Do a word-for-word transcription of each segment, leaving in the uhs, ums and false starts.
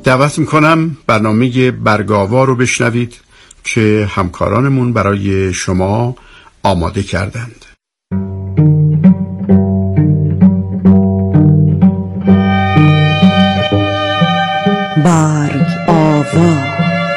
دعوت میکنم برنامه برگاوا رو بشنوید که همکارانمون برای شما آماده کردند. برگاوا.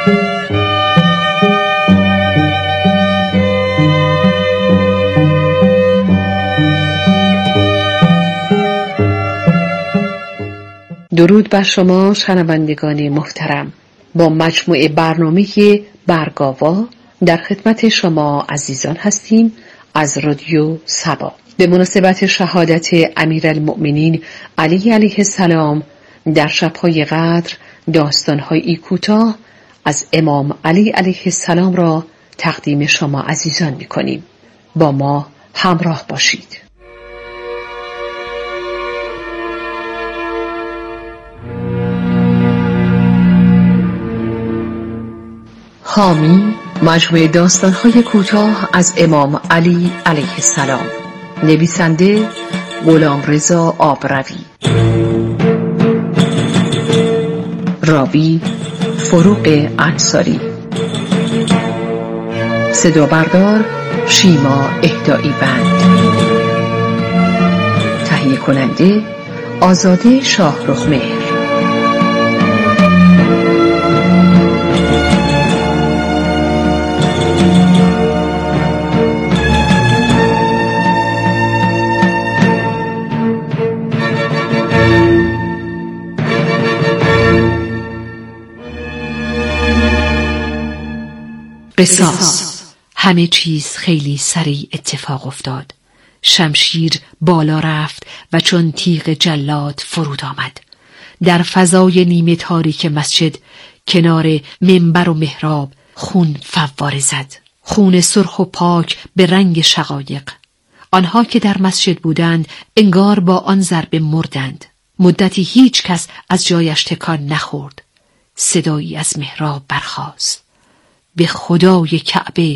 درود بر شما شنوندگان محترم. با مجموعه برنامه برگاوا در خدمت شما عزیزان هستیم از رادیو سبا. به مناسبت شهادت امیرالمؤمنین علی علیه السلام در شب‌های قدر داستان‌های کوتاه از امام علی علیه السلام را تقدیم شما عزیزان می‌کنیم. با ما همراه باشید. حامی مجموعه داستان‌های کوتاه از امام علی علیه السلام. نویسنده غلامرضا آبروی. راوی فروغ انصاری. صدا بردار شیما اهدایی بند. تهیه کننده آزاده شاهرخ مهر. قصاص. همه چیز خیلی سریع اتفاق افتاد. شمشیر بالا رفت و چون تیغ جلاد فرود آمد. در فضای نیمه تاریک مسجد کنار منبر و محراب خون فواره زد. خون سرخ و پاک به رنگ شقایق. آنها که در مسجد بودند انگار با آن ضربه مردند. مدتی هیچ کس از جایش تکان نخورد. صدایی از محراب برخاست: به خدای کعبه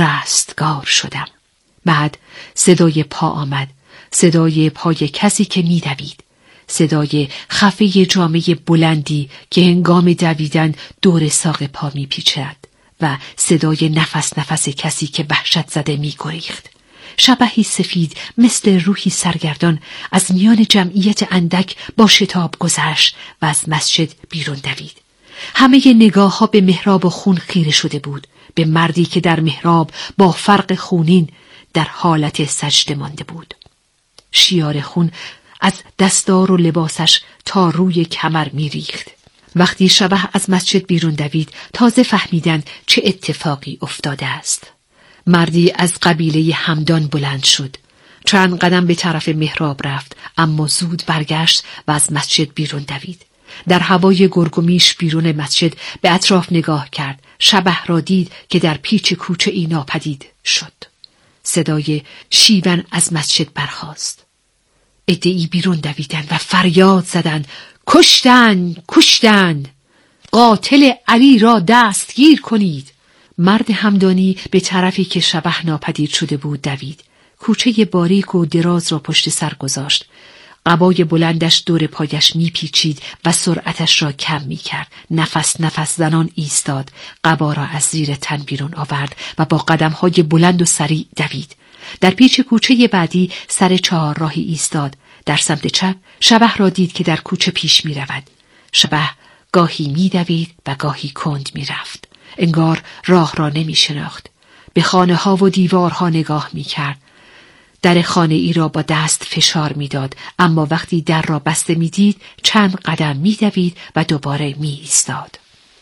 رستگار شدم. بعد صدای پا آمد، صدای پای کسی که می دوید، صدای خفه جامه بلندی که هنگام دویدن دور ساق پا می پیچد و صدای نفس نفس کسی که وحشت زده می گریخت. شبحی سفید مثل روحی سرگردان از میان جمعیت اندک با شتاب گذشت و از مسجد بیرون دوید. همه نگاه ها به محراب خون خیره شده بود، به مردی که در محراب با فرق خونین در حالت سجده مانده بود. شیار خون از دستار و لباسش تا روی کمر می ریخت. وقتی شبح از مسجد بیرون دوید تازه فهمیدند چه اتفاقی افتاده است. مردی از قبیله همدان بلند شد. چند قدم به طرف محراب رفت، اما زود برگشت و از مسجد بیرون دوید. در هوای گرگومیش بیرون مسجد به اطراف نگاه کرد. شبح را دید که در پیچ کوچه ای ناپدید شد. صدای شیون از مسجد برخاست. عده‌ای بیرون دویدند و فریاد زدند: کشتن! کشتن! قاتل علی را دستگیر کنید! مرد همدانی به طرفی که شبح ناپدید شده بود دوید. کوچه باریک و دراز را پشت سر گذاشت. قبای بلندش دور پایش میپیچید و سرعتش را کم میکرد. نفس نفس زنان ایستاد. قبا را از زیر تن بیرون آورد و با قدمهای بلند و سریع دوید. در پیچ کوچه بعدی سر چهار راهی ایستاد. در سمت چپ شبح را دید که در کوچه پیش میرود. شبح گاهی میدوید و گاهی کند میرفت. انگار راه را نمیشناخت. به خانه ها و دیوارها نگاه میکرد. در خانه ای را با دست فشار میداد، اما وقتی در را بسته میدید چند قدم میدوید و دوباره می ایستاد.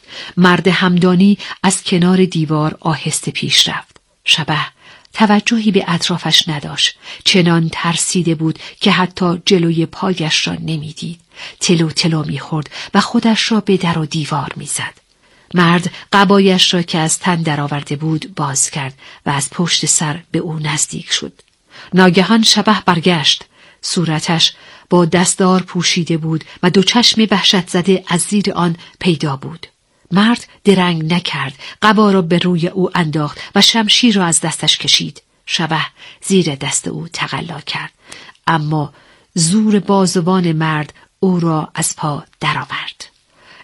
مرد همدانی از کنار دیوار آهسته پیش رفت. شبح توجهی به اطرافش نداشت. چنان ترسیده بود که حتی جلوی پایش را نمیدید. تلو تلو میخورد و خودش را به در و دیوار میزد. مرد قبایش را که از تن درآورده بود باز کرد و از پشت سر به او نزدیک شد. ناگهان شبح برگشت. صورتش با دستار پوشیده بود و دو چشم وحشت زده از زیر آن پیدا بود. مرد درنگ نکرد، قبا را به روی او انداخت و شمشیر را از دستش کشید. شبح زیر دست او تقلا کرد، اما زور بازوان مرد او را از پا درآورد.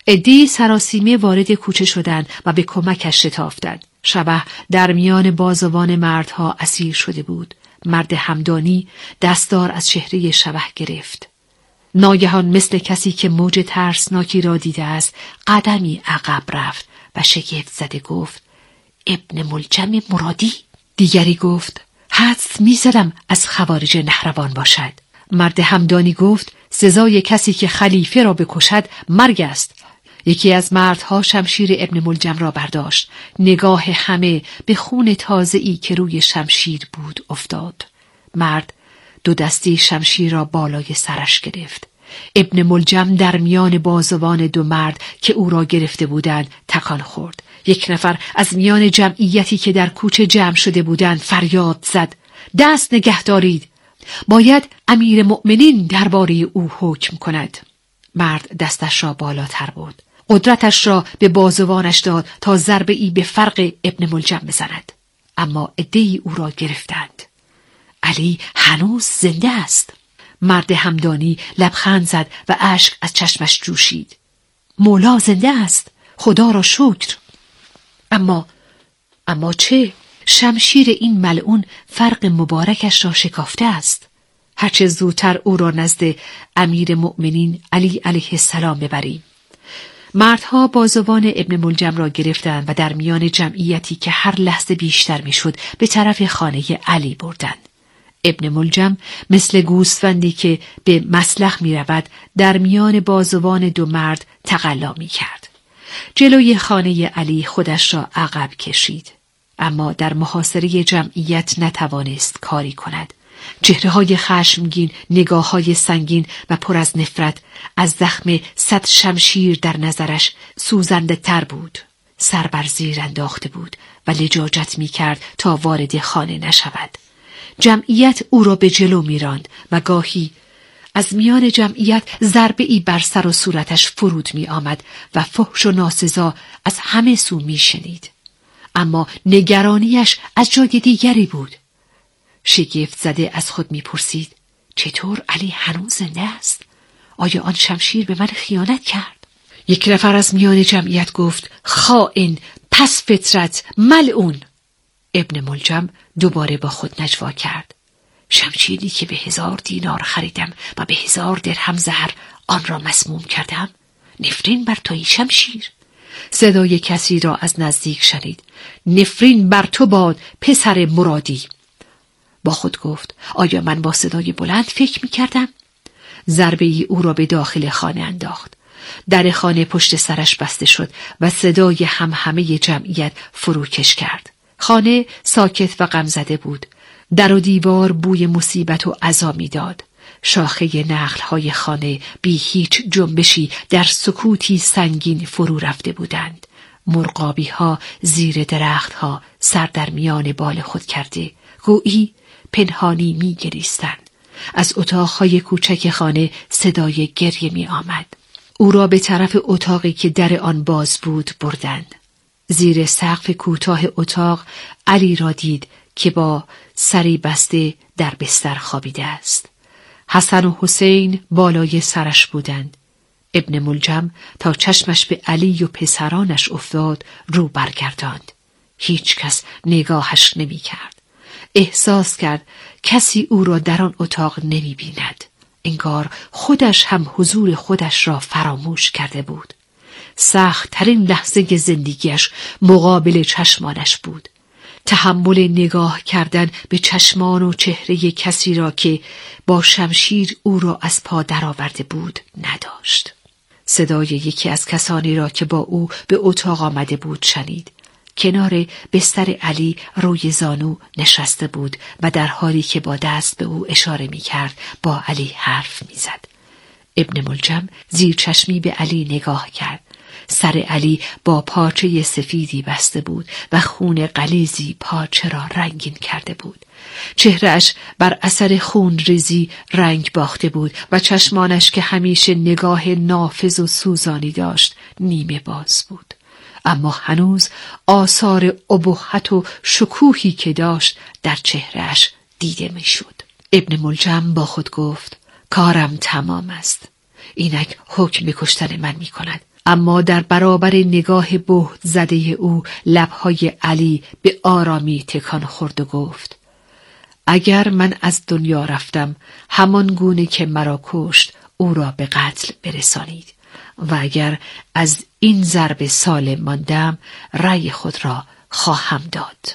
عده‌ای سراسیمه وارد کوچه شدند و به کمکش شتافتند. شبح در میان بازوان مردها اسیر شده بود. مرد همدانی دستار از چهره شبح گرفت. ناگهان مثل کسی که موج ترسناکی را دیده است قدمی عقب رفت و شگفت زده گفت: ابن ملجم مرادی؟ دیگری گفت: حدس می‌زدم از خوارج نهروان باشد. مرد همدانی گفت: سزای کسی که خلیفه را بکشد مرگ است. یکی از مردها شمشیر ابن ملجم را برداشت. نگاه همه به خون تازه‌ای که روی شمشیر بود افتاد. مرد دو دستی شمشیر را بالای سرش گرفت. ابن ملجم در میان بازوان دو مرد که او را گرفته بودند تکان خورد. یک نفر از میان جمعیتی که در کوچه جمع شده بودند فریاد زد: دست نگه دارید! باید امیر مؤمنین درباره او حکم کند. مرد دستش را بالاتر برد. قدرتش را به بازوانش داد تا ضربه ای به فرق ابن ملجم بزند. اما عده‌ای او را گرفتند. علی هنوز زنده است. مرد همدانی لبخند زد و اشک از چشمش جوشید. مولا زنده است. خدا را شکر. اما اما چه؟ شمشیر این ملعون فرق مبارکش را شکافته است. هرچه زودتر او را نزد امیر مؤمنین علی علیه السلام ببریم. مردها بازوان ابن ملجم را گرفتند و در میان جمعیتی که هر لحظه بیشتر میشد به طرف خانه علی بردند. ابن ملجم مثل گوسفندی که به مسلخ می رود در میان بازوان دو مرد تقلا می کرد. جلوی خانه علی خودش را عقب کشید، اما در محاصره جمعیت نتوانست کاری کند. چهره‌های خشمگین، نگاه‌های سنگین و پر از نفرت از زخم صد شمشیر در نظرش سوزنده تر بود. سر بر زیر انداخته بود و لجاجت می کرد تا وارد خانه نشود. جمعیت او را به جلو می راند و گاهی از میان جمعیت ضربه ای بر سر و صورتش فرود می آمد و فحش و ناسزا از همه سو می شنید. اما نگرانیش از جای دیگری بود. شگفت زده از خود می پرسید: چطور علی هنوز زنده است؟ آیا آن شمشیر به من خیانت کرد؟ یک نفر از میان جمعیت گفت: خائن، پس فطرت، ملعون. ابن ملجم دوباره با خود نجوا کرد: شمشیری که به هزار دینار خریدم و به هزار درهم زهر آن را مسموم کردم. نفرین بر توی شمشیر. صدای کسی را از نزدیک شنید: نفرین بر تو باد پسر مرادی. با خود گفت: آیا من با صدای بلند فکر می کردم؟ ضربه ای او را به داخل خانه انداخت. در خانه پشت سرش بسته شد و صدای همهمه جمعیت فروکش کرد. خانه ساکت و غمزده بود. در و دیوار بوی مصیبت و عزا می‌داد. شاخه نخل‌های خانه بی هیچ جنبشی در سکوتی سنگین فرو رفته بودند. مرغابی‌ها زیر درخت‌ها سر در میان بال خود کرده گویی پنهانی می‌گریستند. از اتاق‌های کوچک خانه صدای گریه می‌آمد. او را به طرف اتاقی که در آن باز بود بردند. زیر سقف کوتاه اتاق علی را دید که با سری بسته در بستر خوابیده است. حسن و حسین بالای سرش بودند. ابن ملجم تا چشمش به علی و پسرانش افتاد رو برگرداند. هیچ کس نگاهش نمی کرد. احساس کرد کسی او را در آن اتاق نمی بیند. انگار خودش هم حضور خودش را فراموش کرده بود. سخت ترین لحظه زندگیش مقابل چشمانش بود. تحمل نگاه کردن به چشمان و چهره کسی را که با شمشیر او را از پا درآورده بود نداشت. صدای یکی از کسانی را که با او به اتاق آمده بود شنید. کنار بستر علی روی زانو نشسته بود و در حالی که با دست به او اشاره می کرد با علی حرف می زد. ابن ملجم زیر چشمی به علی نگاه کرد. سر علی با پارچه سفیدی بسته بود و خون غلیظی پارچه را رنگین کرده بود. چهرهش بر اثر خون ریزی رنگ باخته بود و چشمانش که همیشه نگاه نافذ و سوزانی داشت نیمه باز بود. اما هنوز آثار ابهت و شکوهی که داشت در چهرهش دیده میشد. ابن ملجم با خود گفت: کارم تمام است. اینک حکم به کشتن من می کند. اما در برابر نگاه بهت زده او لبهای علی به آرامی تکان خورد و گفت: اگر من از دنیا رفتم، همان گونه که مرا کشت او را به قتل برسانید، و اگر از این ضرب سالم ماندم، رأی خود را خواهم داد.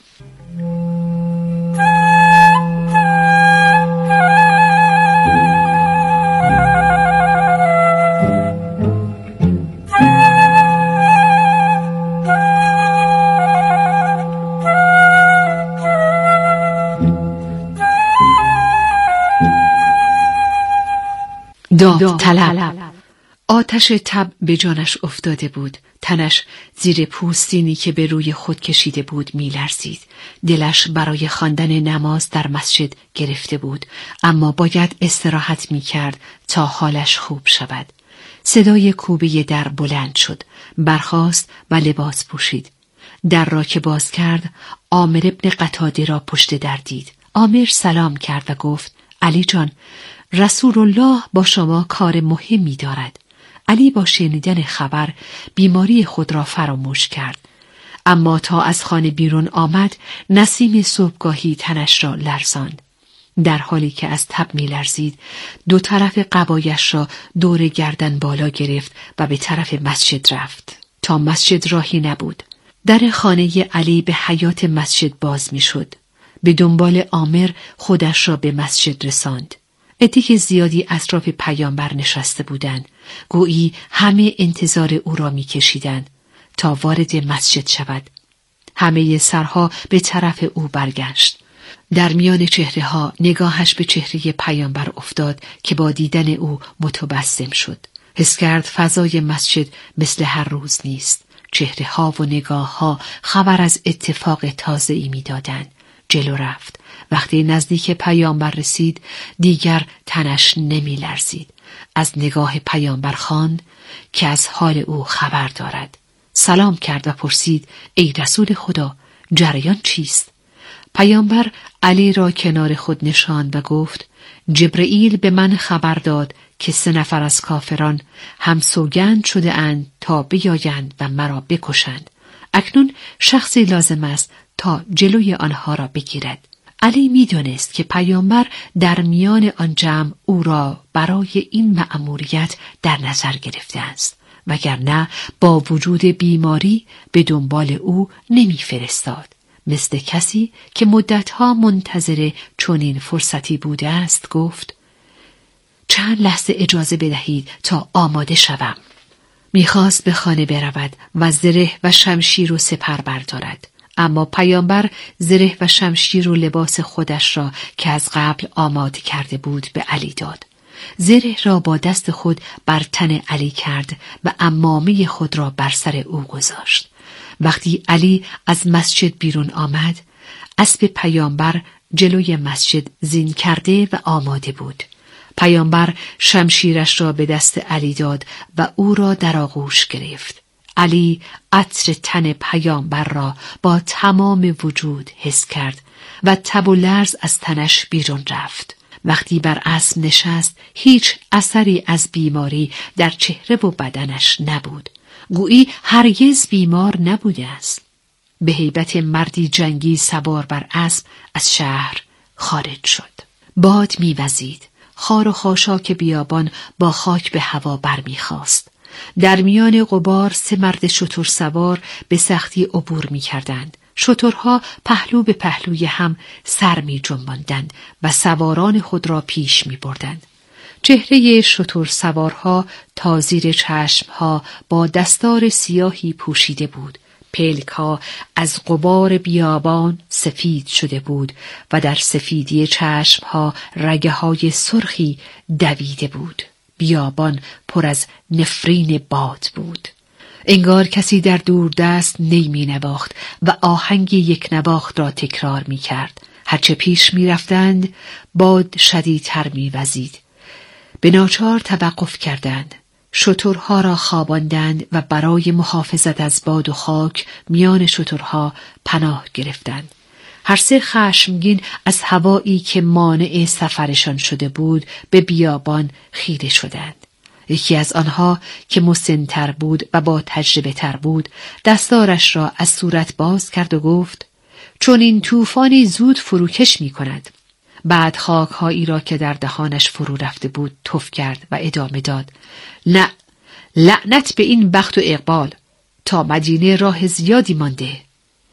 داوطلب. آتش تب به جانش افتاده بود. تنش زیر پوستینی که به روی خود کشیده بود می لرزید. دلش برای خواندن نماز در مسجد گرفته بود، اما باید استراحت می کرد تا حالش خوب شود. صدای کوبه در بلند شد. برخاست و لباس پوشید. در را که باز کرد، عامر ابن قتاده را پشت در دید. عامر سلام کرد و گفت: علی جان، رسول الله با شما کار مهمی دارد. علی با شنیدن خبر بیماری خود را فراموش کرد، اما تا از خانه بیرون آمد نسیم صبحگاهی تنش را لرزاند. در حالی که از تب می لرزید، دو طرف قبایش را دور گردن بالا گرفت و به طرف مسجد رفت. تا مسجد راهی نبود. در خانه علی به حیاط مسجد باز می شد. به دنبال عامر خودش را به مسجد رساند. عده زیادی اطراف پیامبر نشسته بودند، گویی همه انتظار او را می‌کشیدند تا وارد مسجد شود. همه سرها به طرف او برگشت. در میان چهره‌ها نگاهش به چهره پیامبر افتاد که با دیدن او متبسم شد. حس کرد فضای مسجد مثل هر روز نیست. چهره‌ها و نگاه‌ها خبر از اتفاق تازه‌ای می‌دادند. جلو رفت. وقتی نزدیک پیامبر رسید، دیگر تنش نمی لرزید. از نگاه پیامبر خواند که از حال او خبر دارد. سلام کرد و پرسید: ای رسول خدا، جریان چیست؟ پیامبر علی را کنار خود نشاند و گفت: جبرئیل به من خبر داد که سه نفر از کافران هم سوگند شده اند تا بیایند و مرا بکشند. اکنون شخصی لازم است تا جلوی آنها را بگیرد. علی می دانست که پیامبر در میان آن جمع او را برای این مأموریت در نظر گرفته است، وگرنه با وجود بیماری به دنبال او نمی فرستاد. مثل کسی که مدتها منتظر چنین فرصتی بوده است گفت: چند لحظه اجازه بدهید تا آماده شوم. میخواست به خانه برود و زره و شمشیر و سپر بردارد، اما پیامبر زره و شمشیر و لباس خودش را که از قبل آماده کرده بود به علی داد. زره را با دست خود بر تن علی کرد و عمامه خود را بر سر او گذاشت. وقتی علی از مسجد بیرون آمد، اسب پیامبر جلوی مسجد زین کرده و آماده بود. پیامبر شمشیرش را به دست علی داد و او را در آغوش گرفت. علی عطر تن پیامبر را با تمام وجود حس کرد و تب و لرز از تنش بیرون رفت. وقتی بر اسب نشست، هیچ اثری از بیماری در چهره و بدنش نبود. گویی هرگز بیمار نبوده است. به هیبت مردی جنگی سوار بر اسب از شهر خارج شد. باد می‌وزید. خار و خاشاک بیابان با خاک به هوا برمیخاست. در میان غبار سه مرد شتر سوار به سختی عبور می‌کردند. شترها پهلو به پهلوی هم سر می‌جنباندند و سواران خود را پیش می‌بردند. چهره شتر سوارها تا زیر چشمها با دستار سیاهی پوشیده بود. پلک‌ها از غبار بیابان سفید شده بود و در سفیدی چشمها رگه‌های سرخی دویده بود. بیابان پر از نفرین باد بود. انگار کسی در دوردست نی می نواخت و آهنگ یک نواخت را تکرار می کرد. هرچه پیش می رفتند باد شدیدتر می وزید. به ناچار توقف کردند. شترها را خواباندند و برای محافظت از باد و خاک میان شترها پناه گرفتند. هر سه خشمگین از هوایی که مانع سفرشان شده بود به بیابان خیره شدند. یکی از آنها که مسن‌تر بود و با تجربه تر بود دستارش را از صورت باز کرد و گفت چون این طوفانی زود فروکش می کند. بعد خاکهایی را که در دهانش فرو رفته بود تف کرد و ادامه داد نه، لعنت به این بخت و اقبال، تا مدینه راه زیادی مانده.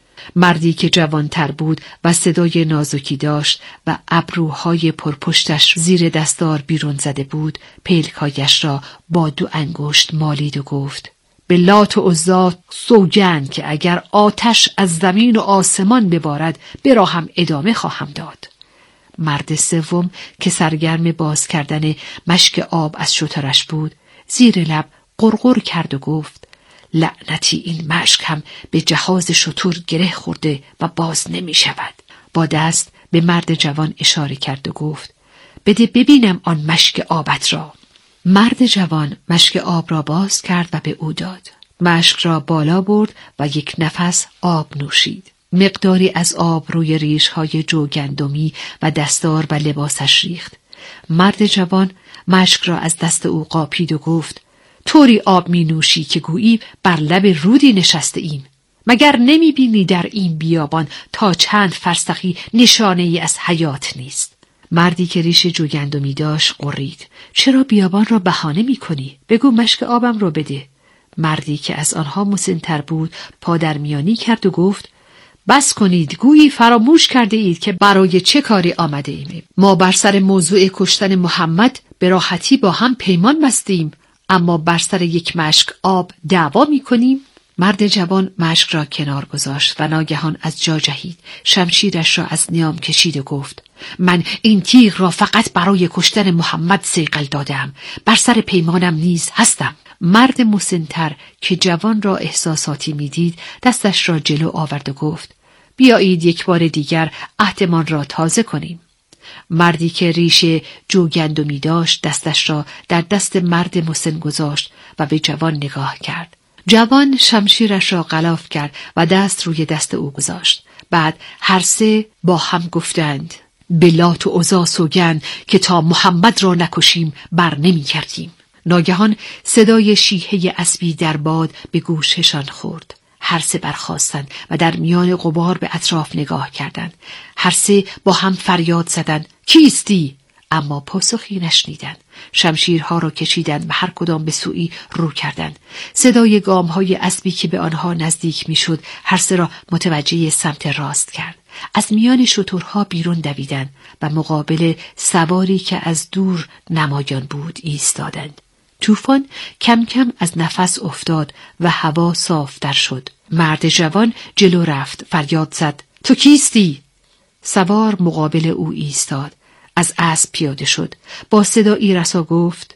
مردی که جوانتر بود و صدای نازکی داشت و ابروهای پرپشتش زیر دستار بیرون زده بود پلکایش را با دو انگشت مالید و گفت به لات و عزی سوگند که اگر آتش از زمین و آسمان ببارد به راهم ادامه خواهم داد. مرد سوم که سرگرم باز کردن مشک آب از شترش بود زیر لب قرقر کرد و گفت لعنتی این مشک هم به جهاز شتر گره خورده و باز نمی شود. با دست به مرد جوان اشاره کرد و گفت بده ببینم آن مشک آبت را. مرد جوان مشک آب را باز کرد و به او داد. مشک را بالا برد و یک نفس آب نوشید. مقداری از آب روی ریش‌های جوگندمی و دستار و لباسش ریخت. مرد جوان مشک را از دست او قاپید و گفت طوری آب می نوشی که گویی بر لب رودی نشسته ایم. مگر نمی بینی در این بیابان تا چند فرسخی نشانه ای از حیات نیست؟ مردی که ریش جوگندمی داشت قرید چرا بیابان را بهانه می کنی؟ بگو مشک آبم را بده. مردی که از آنها مسن‌تر بود پادرمیانی کرد و گفت بس کنید، گویی فراموش کرده اید که برای چه کاری آمده ایم. ما بر سر موضوع کشتن محمد به راحتی با هم پیمان بستیم، اما بر سر یک مشک آب دعوا می کنیم. مرد جوان مشک را کنار گذاشت و ناگهان از جا جهید، شمشیرش را از نیام کشید و گفت من این تیغ را فقط برای کشتن محمد صیقل دادم، بر سر پیمانم نیز هستم. مرد مسن‌تر که جوان را احساساتی میدید دستش را جلو آورد و گفت بیایید یک بار دیگر عهدمان را تازه کنیم. مردی که ریشه جوگندمی داشت دستش را در دست مرد مسن گذاشت و به جوان نگاه کرد. جوان شمشیرش را غلاف کرد و دست روی دست او گذاشت. بعد هر سه با هم گفتند به لات و عزی سوگند که تا محمد را نکشیم بر نمی کردیم. ناگهان صدای شیهه اسبی در باد به گوششان خورد. هر سه برخاستند و در میان غبار به اطراف نگاه کردند. هر سه با هم فریاد زدند کیستی؟ اما پاسخی نشنیدند. شمشیرها را کشیدند و هر کدام به سوی رو کردند. صدای گام‌های اسبی که به آنها نزدیک میشد هر سه را متوجه سمت راست کرد. از میان شترها بیرون دویدند و مقابل سواری که از دور نمایان بود ایستادند. طوفان کم کم از نفس افتاد و هوا صافتر شد. مرد جوان جلو رفت، فریاد زد تو کیستی؟ سوار مقابل او ایستاد، از اسب پیاده شد، با صدایی رسا گفت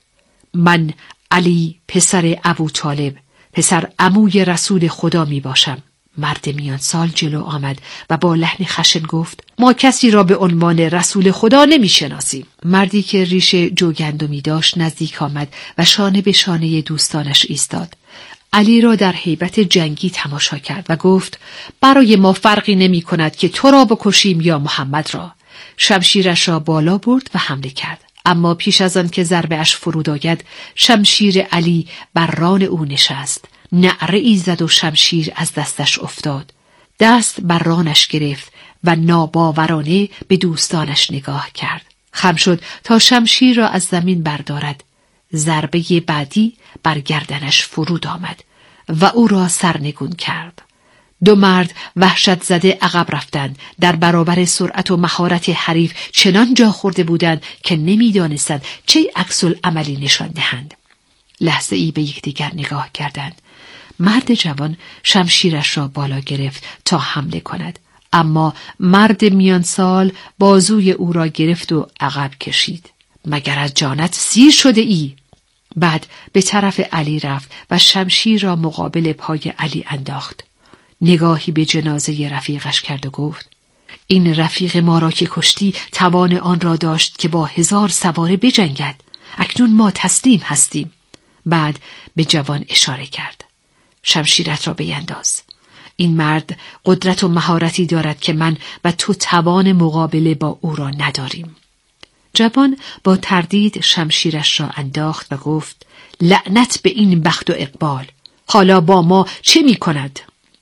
من علی پسر ابو طالب، پسر عموی رسول خدا می باشم. مرد میان سال جلو آمد و با لحن خشن گفت ما کسی را به عنوان رسول خدا نمی شناسیم. مردی که ریش جوگندمی داشت نزدیک آمد و شانه به شانه دوستانش ایستاد. علی را در هیبت جنگی تماشا کرد و گفت برای ما فرقی نمی کند که تو را بکشیم یا محمد را. شمشیرش را بالا برد و حمله کرد، اما پیش از آن که ضربه اش فرود آید شمشیر علی بر ران او نشست. نعره ای زد و شمشیر از دستش افتاد. دست بر رانش گرفت و ناباورانه به دوستانش نگاه کرد. خم شد تا شمشیر را از زمین بردارد. ضربه بعدی بر گردنش فرود آمد و او را سرنگون کرد. دو مرد وحشت زده عقب رفتند. در برابر سرعت و مهارت حریف چنان جا خورده بودند که نمی‌دانستند چه عکس العملی نشان دهند. لحظه ای به یکدیگر نگاه کردند. مرد جوان شمشیرش را بالا گرفت تا حمله کند، اما مرد میان سال بازوی او را گرفت و عقب کشید. مگر از جانت سیر شده ای؟ بعد به طرف علی رفت و شمشیر را مقابل پای علی انداخت. نگاهی به جنازه رفیقش کرد و گفت این رفیق ما را که کشتی توان آن را داشت که با هزار سواره بجنگد. اکنون ما تسلیم هستیم. بعد به جوان اشاره کرد. شمشیرت را بینداز. این مرد قدرت و مهارتی دارد که من و تو توان مقابله با او را نداریم. جوان با تردید شمشیرش را انداخت و گفت لعنت به این بخت و اقبال. حالا با ما چه می کند؟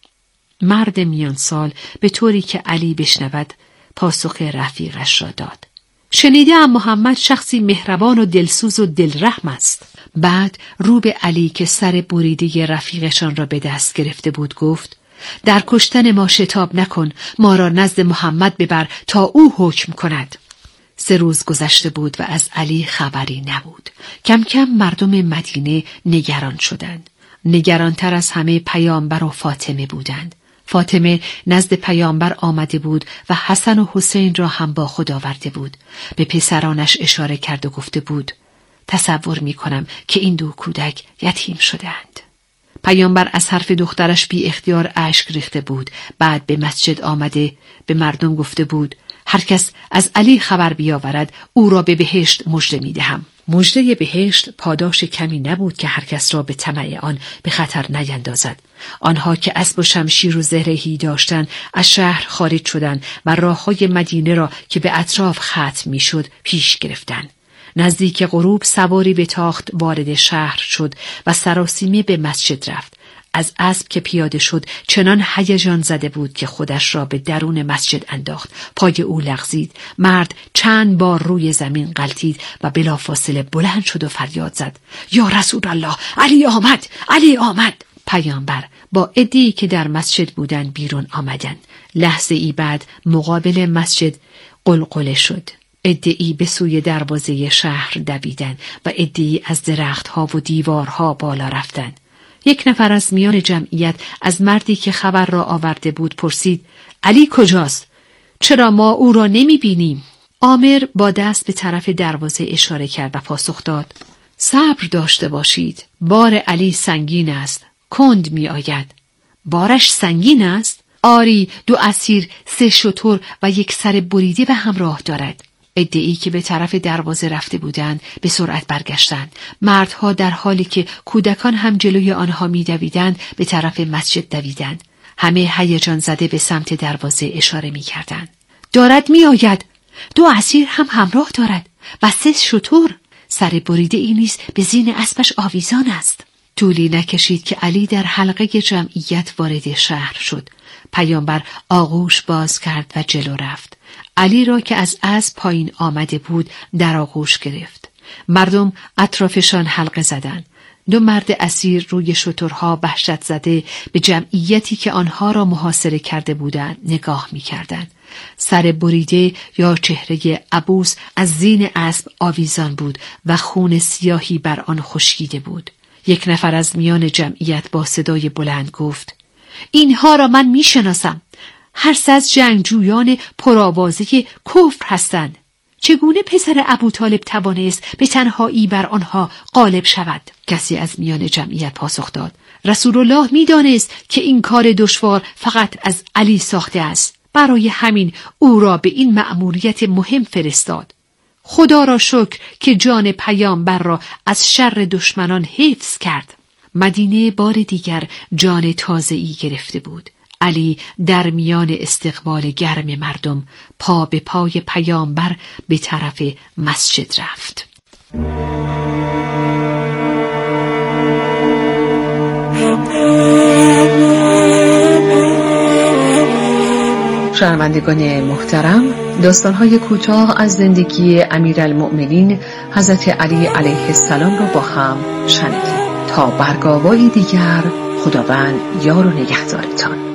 مرد میان سال به طوری که علی بشنود پاسخ رفیقش را داد. شنیده‌ام محمد شخصی مهربان و دلسوز و دلرحم است. بعد رو به علی که سر بریده رفیقشان را به دست گرفته بود گفت: در کشتن ما شتاب نکن، ما را نزد محمد ببر تا او حکم کند. سه روز گذشته بود و از علی خبری نبود. کم کم مردم مدینه نگران شدند. نگرانتر از همه پیامبر و فاطمه بودند. فاطمه نزد پیامبر آمده بود و حسن و حسین را هم با خود آورده بود. به پسرانش اشاره کرد و گفته بود: تصور می کنم که این دو کودک یتیم شدند. پیامبر از حرف دخترش بی اختیار اشک ریخته بود. بعد به مسجد آمده به مردم گفته بود: هر کس از علی خبر بیاورد او را به بهشت مژده می دهم. مژده بهشت پاداش کمی نبود که هر کس را به طمع آن به خطر نیندازد. آنها که اسب و شمشیر و زهرهی داشتند از شهر خارج شدند و راههای مدینه را که به اطراف ختم می شد پیش گرفتند. نزدیک غروب سواری به تاخت وارد شهر شد و سراسیمه به مسجد رفت. از اسب که پیاده شد چنان هیجان زده بود که خودش را به درون مسجد انداخت. پای او لغزید. مرد چند بار روی زمین غلتید و بلافاصله بلند شد و فریاد زد: یا رسول الله، علی آمد، علی آمد. پیامبر با عده‌ای که در مسجد بودند بیرون آمدند. لحظه ای بعد مقابل مسجد قلقله شد. عده‌ای به سوی دروازه شهر دویدند و عده‌ای از درختها و دیوارها بالا رفتند. یک نفر از میان جمعیت از مردی که خبر را آورده بود پرسید: علی کجاست؟ چرا ما او را نمی بینیم؟ عامر با دست به طرف دروازه اشاره کرد و پاسخ داد: صبر داشته باشید، بار علی سنگین است، کند می آید. بارش سنگین است؟ آری، دو اسیر، سه شتر و یک سر بریده به همراه دارد. عده‌ای که به طرف دروازه رفته بودند به سرعت برگشتند. مردها در حالی که کودکان هم جلوی آنها می‌دویدند به طرف مسجد دویدند. همه هیجان زده به سمت دروازه اشاره می‌کردند. دارد می‌آید. دو اسیر هم همراه دارد و سه شتر. سر بریده ای نیز به زین اسبش آویزان است. طولی نکشید که علی در حلقه جمعیت وارد شهر شد. پیامبر آغوش باز کرد و جلو رفت. علی را که از اسب پایین آمده بود در آغوش گرفت. مردم اطرافشان حلقه زدند. دو مرد اسیر روی شترها وحشت زده به جمعیتی که آنها را محاصره کرده بودند نگاه می‌کردند. سر بریده یا چهره عبوس از زین اسب آویزان بود و خون سیاهی بر آن خشکیده بود. یک نفر از میان جمعیت با صدای بلند گفت: اینها را من میشناسم. هر سه از جنگجویان پرآوازه کفر هستند. چگونه پسر ابوطالب توانست به تنهایی بر آنها غالب شود؟ کسی از میان جمعیت پاسخ داد: رسول الله می‌دانست که این کار دشوار فقط از علی ساخته است. برای همین او را به این مأموریت مهم فرستاد. خدا را شکر که جان پیامبر را از شر دشمنان حفظ کرد. مدینه بار دیگر جان تازه‌ای گرفته بود. علی در میان استقبال گرم مردم پا به پای پیامبر به طرف مسجد رفت. شنوندگان محترم، داستان‌های کوتاه از زندگی امیرالمؤمنین حضرت علی علیه السلام را با هم شنیدیم. تا برگاوی دیگر، خداوند یار و نگهدارتان.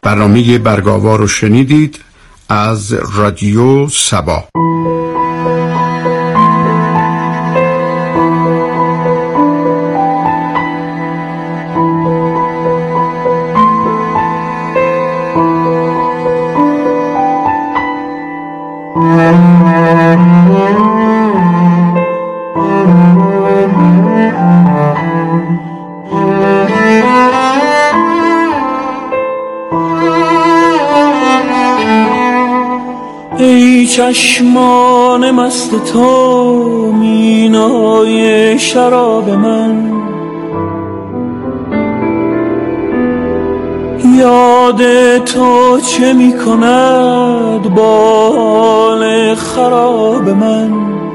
برنامه برگاوا رو شنیدید از رادیو سبا. ای چشمان مست تو مینای شراب من، یاد تو چه می کند با حال خراب من.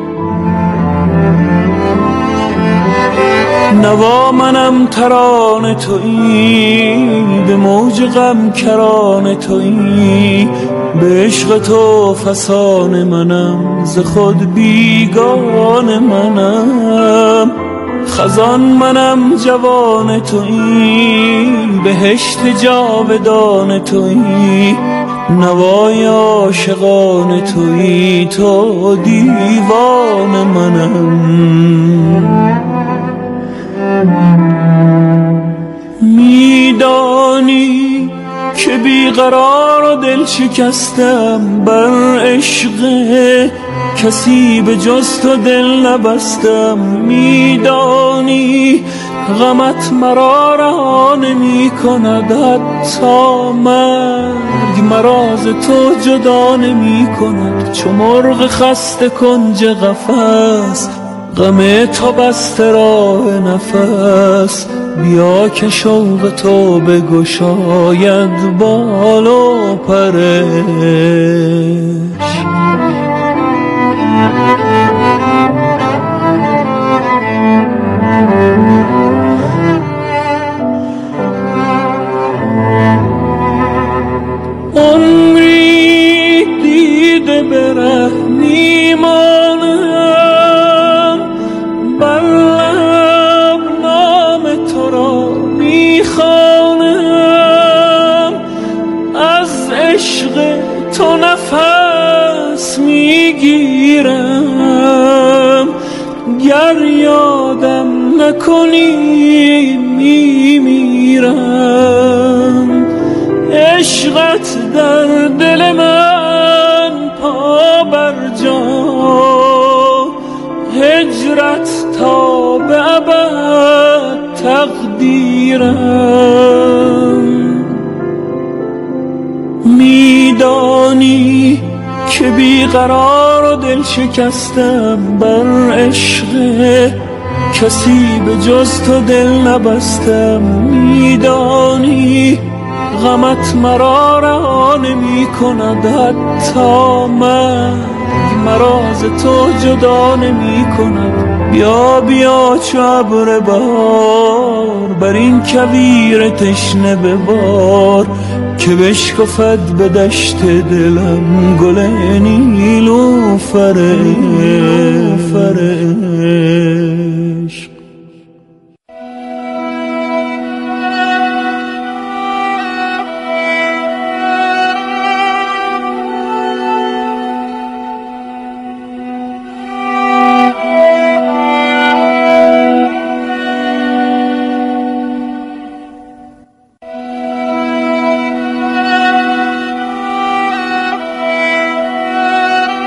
نوا منم ترانه تویی، به موج غم کرانه تویی، به عشق تو فسانه منم، ز خود بیگانه منم. خزان منم جوان تویی، بهشت جاودان تویی، نوای عاشقان تویی، تو دیوان منم. میدانی که بیقرار و دل شکستم، بر عشق کسی به جز تو دل نبستم. میدانی غمت مرا رها نمی کند، حتی مرگ مرا ز تو جدا نمی کند. چو مرغ خسته کنج قفس، غم تو بسته راه نفس. بیا که شوق تو بگشاید بال و پرش. عمری دیده به ره میمانم، بر لب نام تو را میخوانم. از عشق تو نفس میگیرم، گر یادم نکنی میمیرم. عشقت در دل من پا بر جا، هجرت تا به ابد تقدیرم. میدانی که بیقرار و دل شکستم، بر عشق کسی به جز تو دل نبستم. میدانی غمت مرا رها نمی کند، حتی مرگ مرا ز تو جدا نمی کند. بیا بیا چو ابر بهار، بر این کویر تشنه ببار، که بشکفد به دشت دلم گل نیلوفر.